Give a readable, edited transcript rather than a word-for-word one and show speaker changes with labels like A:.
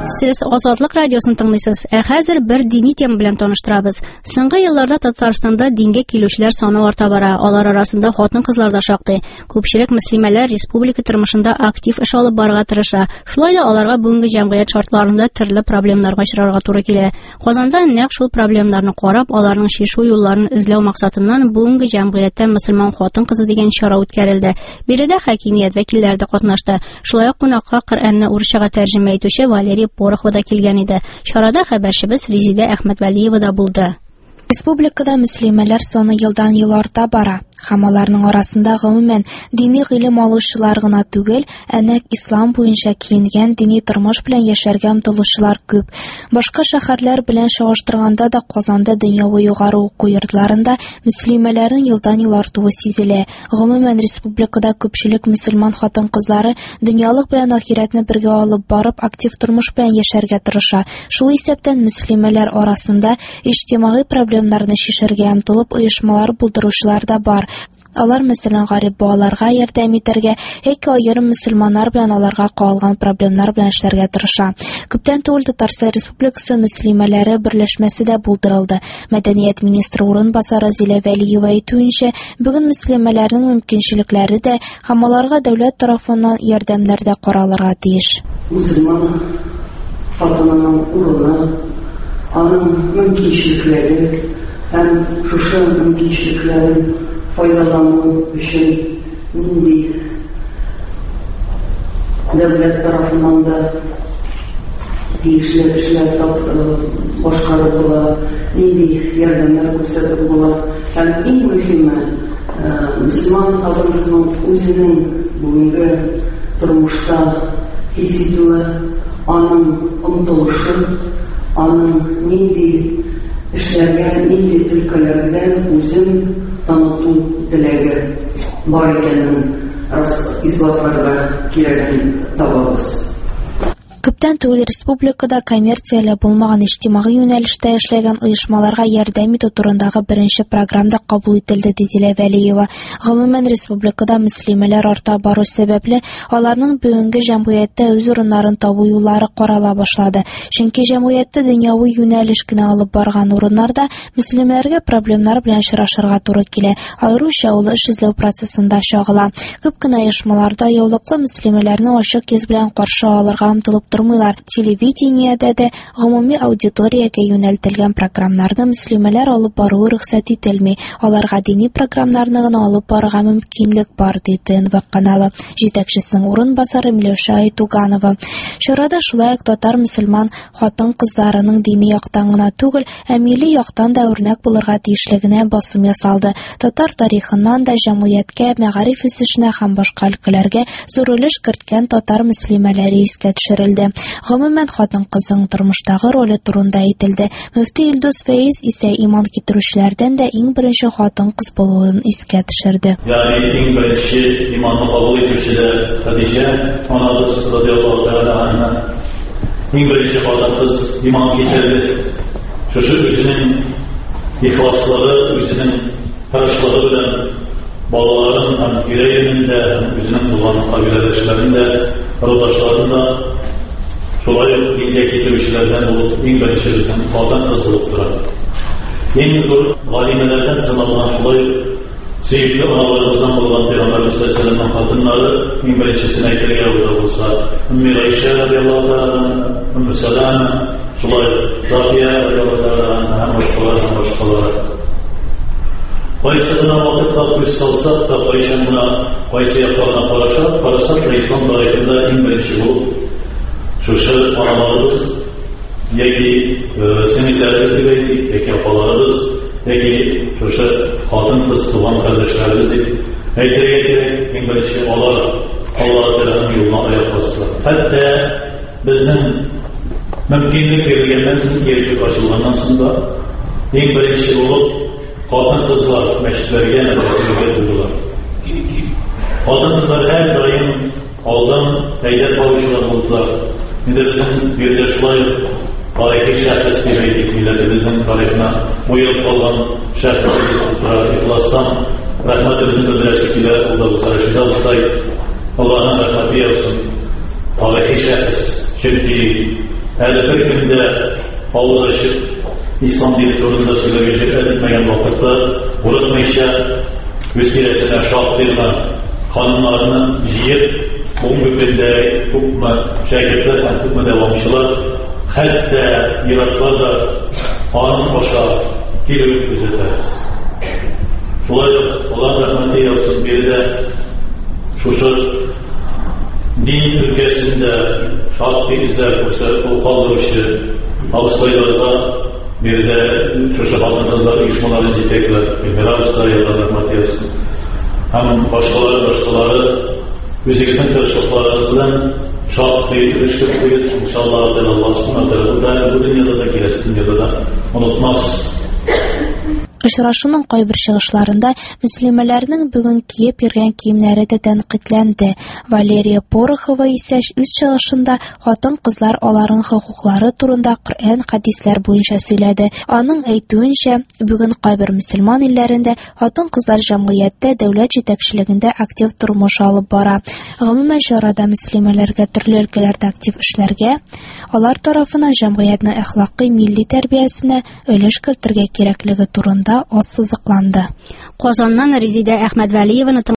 A: Сез Азатлык радиосын тыңлыйсыз. Хәзер бер дини тема белән таныштырабыз. Соңгы елларда Татарстанда дингә килүчеләр саны арта бара. Алар арасында хатын-кызлар да шактый. Күпчелек мөслимәләр республика тормышында актив эш алып барырга тырыша. Шулай да аларга бүгенге җәмгыять шартларында төрле проблемаларга очрарга туры килә. Казанда нәкъ шул проблемаларны карап, аларның чишү юлларын эзләү максатыннан бүгенге җәмгыятьтә мөселман хатын-кызы дигән чара үткәрелде. Биредә хакимият вәкилләре дә катнашты. Шулай ук кунакка Коръәнне урысчага тәрҗемә итүче Валерий Порохова да килгән иде. Чарада хәбәрчебез Резидә Әхмәтвәлиева да булды.
B: Республикада мөслимәләр саны елдан-ел арта бара. Һәм аларның арасында гомумән дини гыйлем алучылар гына түгел, әнә ислам буенча киенгән, дини тормыш белән яшәргә омтылучылар күп. Башка шәһәрләр белән чагыштырганда да Казанда дөньяви югары уку йортларында мөслимәләрнең елдан-ел артуы сизелә. Гомумән республикада күпчелек мөселман хатын-кызлары дөньялык белән ахиратны бергә алып барып, актив тормыш белән яшәргә тырыша. Шул исәптән мөслимәләр арасында иҗтимагый проблемнарны шишергә омтылып оешмалар булдыручылар да бар. Алар мәсәлән гарип балаларга ярдәм итәргә, яки аерым мөселманнар белән аларга калган проблемнар белән эшләргә тырыша. Күптән түгел Татарстан Республикасы мөслимәләре берләшмәсе дә булдырылды. Мәдәният министры урынбасары Зилә Вәлиева әйтүенчә, бүген мөслимәләрнең мөмкинчелекләре дә һәм аларга дәүләт тарафыннан ярдәмнәр дә каралырга тиеш.
C: Мөселман хатынының урыны, аның мөмкинчелекләре һәм шушы мөмкинчелекләрен файдалану өчен нинди дәүләт тарафыннан да тиешле эшләр башкарып була, нинди ярдәмнәр күрсәтеп була. Һәм иң мөһиме, мөселман хатын-кызның үзенең бүгенге тормышта хис итүе, аның омтылышы, аның нинди эшләргә, нинди өлкәләрдә үзен таныту теләге бар икәнен исбатларга кирәген табабыз.
B: Күптән түгел республикада коммерцияле булмаган иҗтимагый юнәлештә эшләгән оешмаларга ярдәм итү турындагы беренче программа кабул ителде, ди Зилә Вәлиева. Гомумән республикада мөслимәләр арта бару сәбәпле аларның бүгенге җәмгыятьтә үз урыннарын табу юллары карала башлады. Чөнки җәмгыятьтә дөньяви юнәлеш кенә алып барган урыннарда мөслимәләргә проблемалар белән очрашырга туры килә. Аеруча ул эш эзләү процессында чагыла. Күп кенә оешмаларда яулыклы мөслимәләрне ачык йөз белән каршы алырга омтылып тормыйлар. Телевидениедә дә гомуми аудиториягә юнәлтелгән программнарны мөслимәләр алып баруы рөхсәт ителми. Аларга дини программнарны гына алып барырга мөмкинлек бар, ди ТНВ каналы җитәкчесенең урынбасары Миләүшә Айтуганова. Чарада шулай ук татар мөселман хатын-кызларының дини яктан гына түгел, ә милли яктан да үрнәк булырга тиешлегенә басым ясалды. Татар тарихыннан да җәмгыятькә, мәгариф үсешенә һәм башка өлкәләргә зур өлеш керткән татар мөслимәләре искә төшерелде. Гомумән хатын-кызның тормыштагы роле турында әйтелде. Мөфти Илдус Фәиз исә иман китерүчеләрдән дә иң беренче хатын-кыз булуын искә төшерде.
D: Ягъни иң беренче иманны кабул итүче Хәдиҗә анабыз радиллаһу тәгалә анһа иң беренче хатын-кыз иман китерде. Шушы үзенең ихласлыгы, үзенең тырышлыгы белән балаларын һәм йөрәгендә үзенең булган кабиләдәшләрендә, рухдашларында шулай ук дингә китерүчеләрдән булып иң беренче безнең хатын-кыз булып тора. Иң зур галимәләрдән саналган шулай сөйкеле аналарыбыздан булган Пәйгамбәр сәлләллаһу хатыннары иң беренчесен әйтергә булса, Умми Гайшә радиллаһу тәгалә, Умми Сәләмә, шулай Зафия радиллаһу тәгалә һәм башкалары. Кайсына вакытта күз салсак та, кайсы якларына карасак та ислам тарихында иң беренче булып шушы аналарыбыз, яки сеңгеләребез дип әйтик, яки апаларыбыз, яки шушы хатын-кыз туган кардәшләребез дип әйтергә кирәк. Иң беренче алар Аллаһ Тәгаләнең юлына аяк бастылар. Хәтта безнең мөмкинлек бирелгәннән соң, еркек ачылганнан соң да иң беренче булып хатын-кызлар мәчетләргә, мәдрәсәләргә булдылар. Хатын-кызлар һәр даим алдан әйдәп алучылар булдылар. Инде безнең биредә шулай тарихи шәхес дип әйтик, милләтебезнең тарихына уелып калган шәхес булдылар. Ихластан рәхмәтебезне белдерәсе килә, ул да булса рәшидә устай. Аллаһның рәхмәте яусын. Тарихи шәхес, чөнки Әле бер кемдә авыз ачып ислам дины турында сөйләгән җөрьәт итмәгән вакытта, урытмыйча үз тирәсенә шактыйган ханымнарны җыеп, бүгенге көндә күпме шәкертләр һәм күпме дәвамчылар, хәтта Иракта да аның аша килүен күзәтәбез. Шулай ук алар рәхмәт яусын биредә шушы дин өлкәсендә шактый эзләр күрсәтеп калдыручы абыстайларга биредә шушы хатын-кызлар оешмаларын җитәкләп, Мирабызга рәхмәт яусын. Һәм башкалары үзегезнең тырышлыкларыгыз белән шактый өлеш керттегез. Иншаллах, Аллаһ Субханаһу ва Тәгалә бу дөньяда да, киләсе дөньяда да онытмас.
B: Очрашуның кайбер чыгышларында мөслимәләрнең бүген киеп йөргән киемнәре дә тәнкыйтьләнде. Валерия Порохова исә үз чыгышында хатын-кызлар аларның хокуклары турында Коръән, хадисләр буенча сөйләде. Аның әйтүенчә, бүген кайбер мөселман илләрендә хатын-кызлар җәмгыятьтә, дәүләт җитәкчелегендә актив тормыш алып бара. Гомумән чарада мөслимәләргә төрле өлкәләрдә актив эшләргә, алар тарафыннан җәмгыятьнең әхлакый, милли тәрбиясенә өлеш кертергә кирәклеге турында ассызыкланды.
A: Казаннан Резидә Әхмәтвәлиеваны